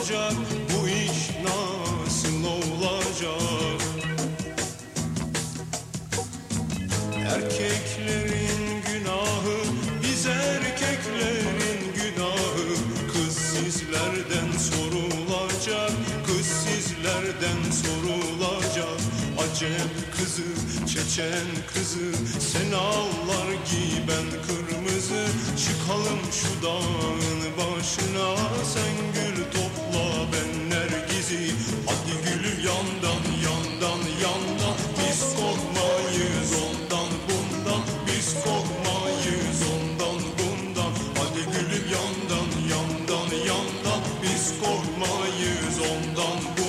sorulacak, bu iş nasıl olacak? Erkeklerin günahı, biz erkeklerin günahı. Kız sizlerden sorulacak, kız sizlerden sorulacak. Acem kızı, Çeçen kızı, sen ağlar giy ben kırmızı. Çıkalım şu dağın başına, sen gül topla ben nergizi. Hadi gülüm yandan yandan yandan, biz korkmayız ondan bundan, biz korkmayız ondan bundan. Hadi gülüm yandan yandan yandan, biz korkmayız ondan bundan.